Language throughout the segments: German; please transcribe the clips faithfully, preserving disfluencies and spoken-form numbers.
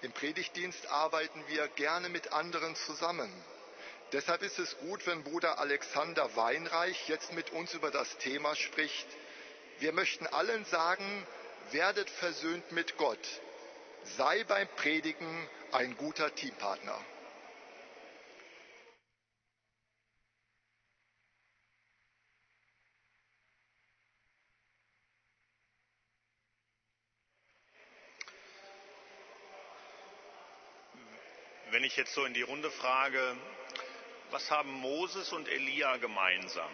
Im Predigtdienst arbeiten wir gerne mit anderen zusammen. Deshalb ist es gut, wenn Bruder Alexander Weinreich jetzt mit uns über das Thema spricht. Wir möchten allen sagen, werdet versöhnt mit Gott. Sei beim Predigen ein guter Teampartner. Wenn ich jetzt so in die Runde frage, was haben Moses und Elia gemeinsam?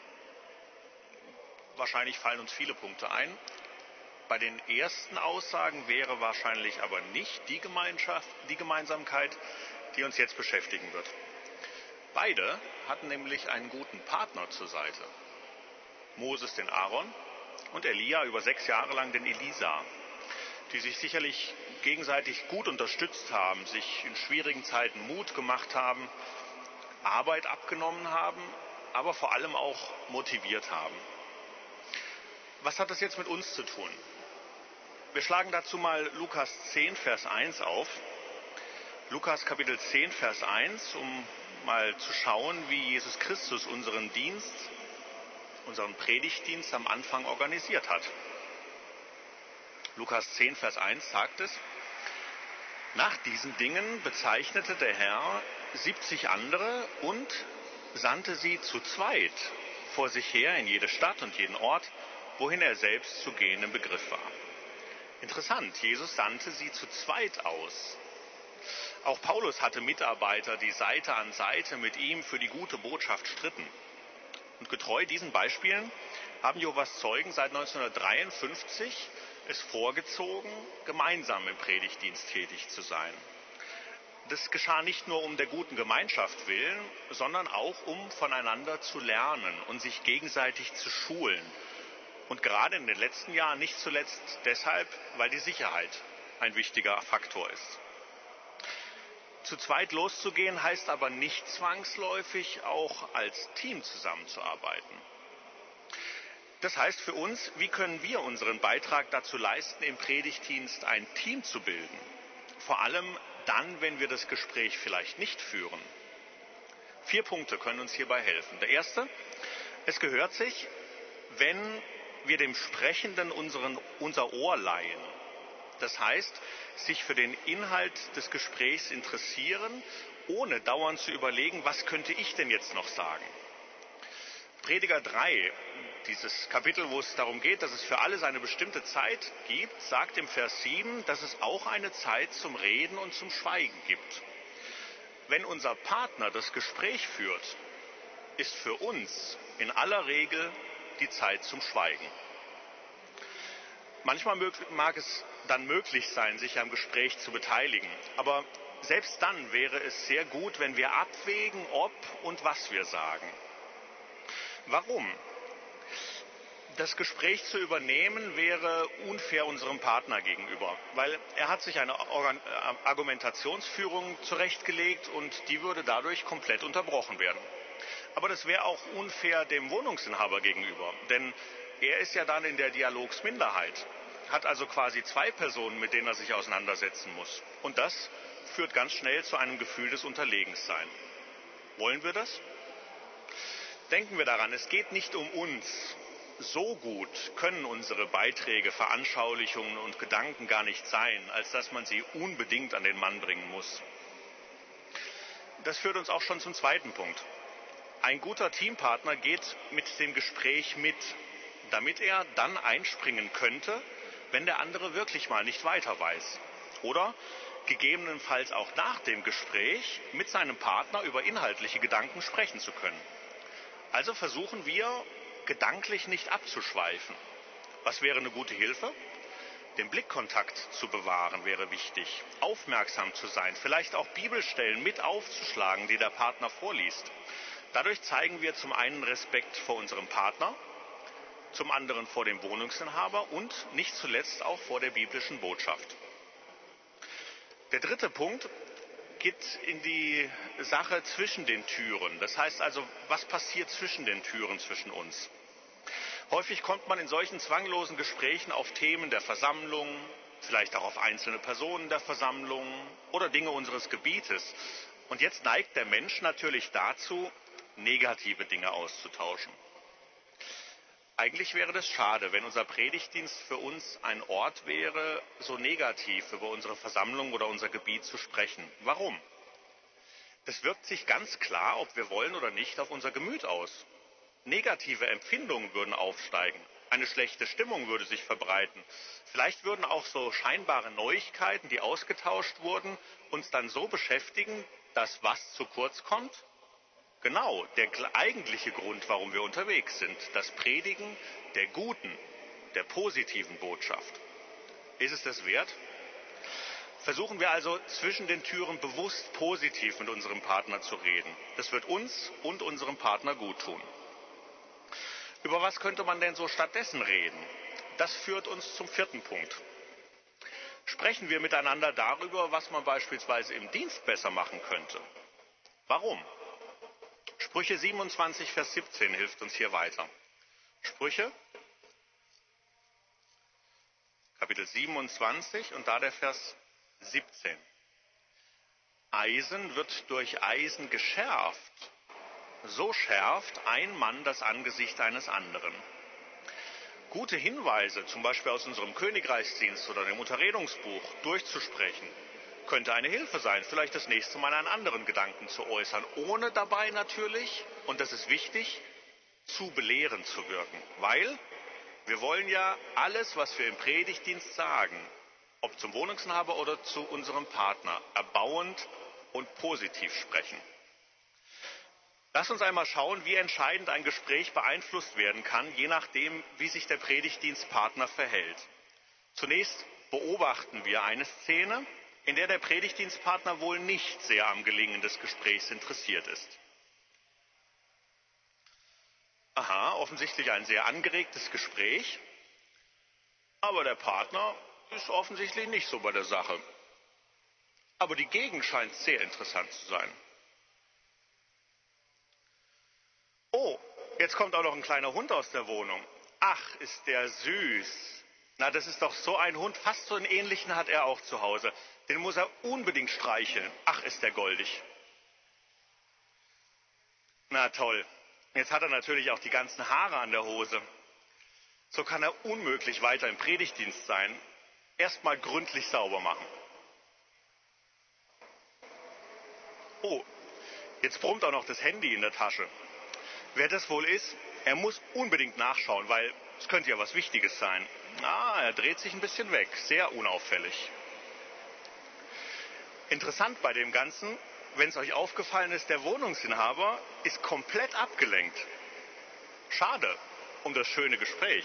Wahrscheinlich fallen uns viele Punkte ein. Bei den ersten Aussagen wäre wahrscheinlich aber nicht die Gemeinschaft, die Gemeinsamkeit, die uns jetzt beschäftigen wird. Beide hatten nämlich einen guten Partner zur Seite. Moses den Aaron und Elia über sechs Jahre lang den Elisa, die sich sicherlich gegenseitig gut unterstützt haben, sich in schwierigen Zeiten Mut gemacht haben, Arbeit abgenommen haben, aber vor allem auch motiviert haben. Was hat das jetzt mit uns zu tun? Wir schlagen dazu mal Lukas zehn, Vers eins auf. Lukas Kapitel zehn, Vers eins, um mal zu schauen, wie Jesus Christus unseren Dienst, unseren Predigtdienst am Anfang organisiert hat. Lukas zehn, Vers eins sagt es: Nach diesen Dingen bezeichnete der Herr siebzig andere und sandte sie zu zweit vor sich her in jede Stadt und jeden Ort, wohin er selbst zu gehen im Begriff war. Interessant, Jesus sandte sie zu zweit aus. Auch Paulus hatte Mitarbeiter, die Seite an Seite mit ihm für die gute Botschaft stritten. Und getreu diesen Beispielen haben Jehovas Zeugen seit neunzehnhundertdreiundfünfzig es vorgezogen, gemeinsam im Predigtdienst tätig zu sein. Das geschah nicht nur um der guten Gemeinschaft willen, sondern auch um voneinander zu lernen und sich gegenseitig zu schulen. Und gerade in den letzten Jahren nicht zuletzt deshalb, weil die Sicherheit ein wichtiger Faktor ist. Zu zweit loszugehen heißt aber nicht zwangsläufig auch als Team zusammenzuarbeiten. Das heißt für uns, wie können wir unseren Beitrag dazu leisten, im Predigtdienst ein Team zu bilden? Vor allem dann, wenn wir das Gespräch vielleicht nicht führen. Vier Punkte können uns hierbei helfen. Der erste: Es gehört sich, wenn wir dem Sprechenden unseren, unser Ohr leihen. Das heißt, sich für den Inhalt des Gesprächs interessieren, ohne dauernd zu überlegen, was könnte ich denn jetzt noch sagen. Prediger drei, dieses Kapitel, wo es darum geht, dass es für alles eine bestimmte Zeit gibt, sagt im Vers sieben, dass es auch eine Zeit zum Reden und zum Schweigen gibt. Wenn unser Partner das Gespräch führt, ist für uns in aller Regel die Zeit zum Schweigen. Manchmal mag es dann möglich sein, sich am Gespräch zu beteiligen, aber selbst dann wäre es sehr gut, wenn wir abwägen, ob und was wir sagen. Warum? Das Gespräch zu übernehmen wäre unfair unserem Partner gegenüber, weil er hat sich eine Argumentationsführung zurechtgelegt und die würde dadurch komplett unterbrochen werden. Aber das wäre auch unfair dem Wohnungsinhaber gegenüber, denn er ist ja dann in der Dialogsminderheit, hat also quasi zwei Personen, mit denen er sich auseinandersetzen muss. Und das führt ganz schnell zu einem Gefühl des Unterlegensseins. Wollen wir das? Denken wir daran, es geht nicht um uns. So gut können unsere Beiträge, Veranschaulichungen und Gedanken gar nicht sein, als dass man sie unbedingt an den Mann bringen muss. Das führt uns auch schon zum zweiten Punkt. Ein guter Teampartner geht mit dem Gespräch mit, damit er dann einspringen könnte, wenn der andere wirklich mal nicht weiter weiß. Oder gegebenenfalls auch nach dem Gespräch mit seinem Partner über inhaltliche Gedanken sprechen zu können. Also versuchen wir, gedanklich nicht abzuschweifen. Was wäre eine gute Hilfe? Den Blickkontakt zu bewahren wäre wichtig, aufmerksam zu sein, vielleicht auch Bibelstellen mit aufzuschlagen, die der Partner vorliest. Dadurch zeigen wir zum einen Respekt vor unserem Partner, zum anderen vor dem Wohnungsinhaber und nicht zuletzt auch vor der biblischen Botschaft. Der dritte Punkt geht in die Sache zwischen den Türen. Das heißt also, was passiert zwischen den Türen zwischen uns? Häufig kommt man in solchen zwanglosen Gesprächen auf Themen der Versammlung, vielleicht auch auf einzelne Personen der Versammlung oder Dinge unseres Gebietes. Und jetzt neigt der Mensch natürlich dazu, negative Dinge auszutauschen. Eigentlich wäre das schade, wenn unser Predigtdienst für uns ein Ort wäre, so negativ über unsere Versammlung oder unser Gebiet zu sprechen. Warum? Das wirkt sich ganz klar, ob wir wollen oder nicht, auf unser Gemüt aus. Negative Empfindungen würden aufsteigen, eine schlechte Stimmung würde sich verbreiten. Vielleicht würden auch so scheinbare Neuigkeiten, die ausgetauscht wurden, uns dann so beschäftigen, dass was zu kurz kommt? Genau, der eigentliche Grund, warum wir unterwegs sind, das Predigen der guten, der positiven Botschaft. Ist es das wert? Versuchen wir also zwischen den Türen bewusst positiv mit unserem Partner zu reden. Das wird uns und unserem Partner gut tun. Über was könnte man denn so stattdessen reden? Das führt uns zum vierten Punkt. Sprechen wir miteinander darüber, was man beispielsweise im Dienst besser machen könnte. Warum? Sprüche siebenundzwanzig, Vers siebzehn hilft uns hier weiter. Sprüche, Kapitel siebenundzwanzig und da der Vers siebzehn. Eisen wird durch Eisen geschärft. So schärft ein Mann das Angesicht eines anderen. Gute Hinweise, zum Beispiel aus unserem Königreichsdienst oder dem Unterredungsbuch, durchzusprechen, könnte eine Hilfe sein, vielleicht das nächste Mal einen anderen Gedanken zu äußern, ohne dabei natürlich, und das ist wichtig, zu belehrend zu wirken. Weil wir wollen ja alles, was wir im Predigtdienst sagen, ob zum Wohnungsinhaber oder zu unserem Partner, erbauend und positiv sprechen. Lass uns einmal schauen, wie entscheidend ein Gespräch beeinflusst werden kann, je nachdem, wie sich der Predigtdienstpartner verhält. Zunächst beobachten wir eine Szene, in der der Predigtdienstpartner wohl nicht sehr am Gelingen des Gesprächs interessiert ist. Aha, offensichtlich ein sehr angeregtes Gespräch, aber der Partner ist offensichtlich nicht so bei der Sache. Aber die Gegend scheint sehr interessant zu sein. Oh, jetzt kommt auch noch ein kleiner Hund aus der Wohnung. Ach, ist der süß. Na, das ist doch so ein Hund, fast so einen ähnlichen hat er auch zu Hause. Den muss er unbedingt streicheln. Ach, ist der goldig. Na toll, jetzt hat er natürlich auch die ganzen Haare an der Hose. So kann er unmöglich weiter im Predigtdienst sein. Erstmal gründlich sauber machen. Oh, jetzt brummt auch noch das Handy in der Tasche. Wer das wohl ist, er muss unbedingt nachschauen, weil es könnte ja was Wichtiges sein. Ah, er dreht sich ein bisschen weg, sehr unauffällig. Interessant bei dem Ganzen, wenn es euch aufgefallen ist, der Wohnungsinhaber ist komplett abgelenkt. Schade um das schöne Gespräch.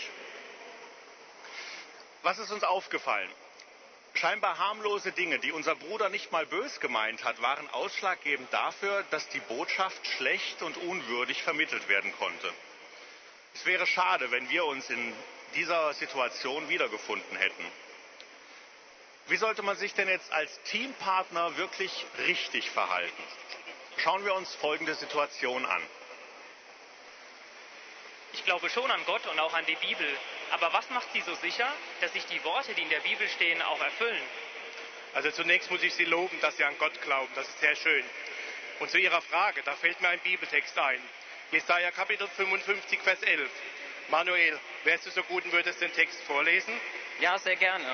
Was ist uns aufgefallen? Scheinbar harmlose Dinge, die unser Bruder nicht mal bös gemeint hat, waren ausschlaggebend dafür, dass die Botschaft schlecht und unwürdig vermittelt werden konnte. Es wäre schade, wenn wir uns in dieser Situation wiedergefunden hätten. Wie sollte man sich denn jetzt als Teampartner wirklich richtig verhalten? Schauen wir uns folgende Situation an. Ich glaube schon an Gott und auch an die Bibel. Aber was macht sie so sicher, dass sich die Worte, die in der Bibel stehen, auch erfüllen? Also zunächst muss ich Sie loben, dass Sie an Gott glauben. Das ist sehr schön. Und zu Ihrer Frage, da fällt mir ein Bibeltext ein. Jesaja Kapitel fünfundfünfzig, Vers elf. Manuel, wärst du so gut und würdest den Text vorlesen? Ja, sehr gerne.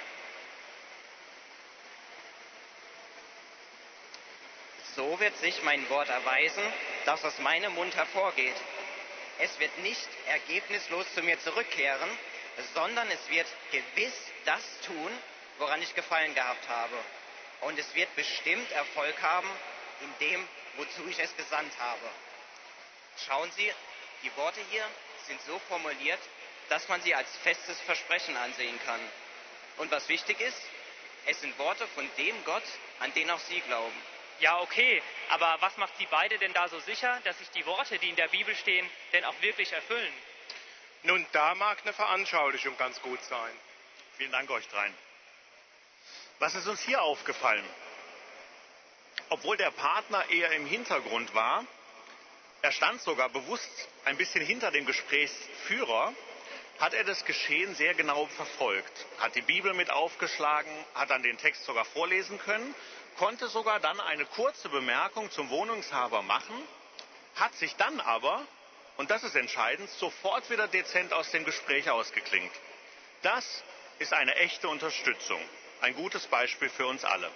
So wird sich mein Wort erweisen, das aus meinem Mund hervorgeht. Es wird nicht ergebnislos zu mir zurückkehren, sondern es wird gewiss das tun, woran ich Gefallen gehabt habe. Und es wird bestimmt Erfolg haben in dem, wozu ich es gesandt habe. Schauen Sie, die Worte hier sind so formuliert, dass man sie als festes Versprechen ansehen kann. Und was wichtig ist, es sind Worte von dem Gott, an den auch Sie glauben. Ja, okay, aber was macht Sie beide denn da so sicher, dass sich die Worte, die in der Bibel stehen, denn auch wirklich erfüllen? Nun, da mag eine Veranschaulichung ganz gut sein. Vielen Dank euch dreien. Was ist uns hier aufgefallen? Obwohl der Partner eher im Hintergrund war, er stand sogar bewusst ein bisschen hinter dem Gesprächsführer, hat er das Geschehen sehr genau verfolgt, hat die Bibel mit aufgeschlagen, hat dann den Text sogar vorlesen können, konnte sogar dann eine kurze Bemerkung zum Wohnungshaber machen, hat sich dann aber, und das ist entscheidend, sofort wieder dezent aus dem Gespräch ausgeklingt. Das ist eine echte Unterstützung, ein gutes Beispiel für uns alle.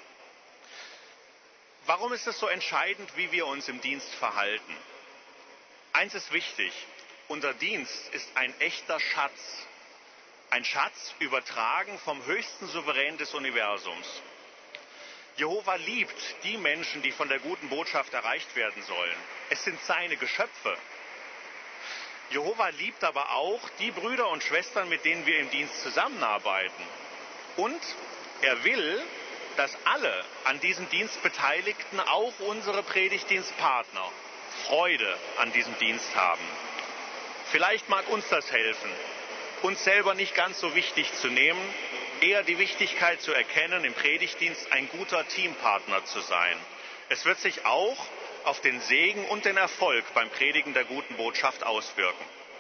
Warum ist es so entscheidend, wie wir uns im Dienst verhalten? Eins ist wichtig, unser Dienst ist ein echter Schatz. Ein Schatz übertragen vom höchsten Souverän des Universums. Jehova liebt die Menschen, die von der guten Botschaft erreicht werden sollen. Es sind seine Geschöpfe. Jehova liebt aber auch die Brüder und Schwestern, mit denen wir im Dienst zusammenarbeiten. Und er will, dass alle an diesem Dienst Beteiligten, auch unsere Predigtdienstpartner, Freude an diesem Dienst haben. Vielleicht mag uns das helfen, uns selber nicht ganz so wichtig zu nehmen, eher die Wichtigkeit zu erkennen, im Predigtdienst ein guter Teampartner zu sein. Es wird sich auch auf den Segen und den Erfolg beim Predigen der guten Botschaft auswirken.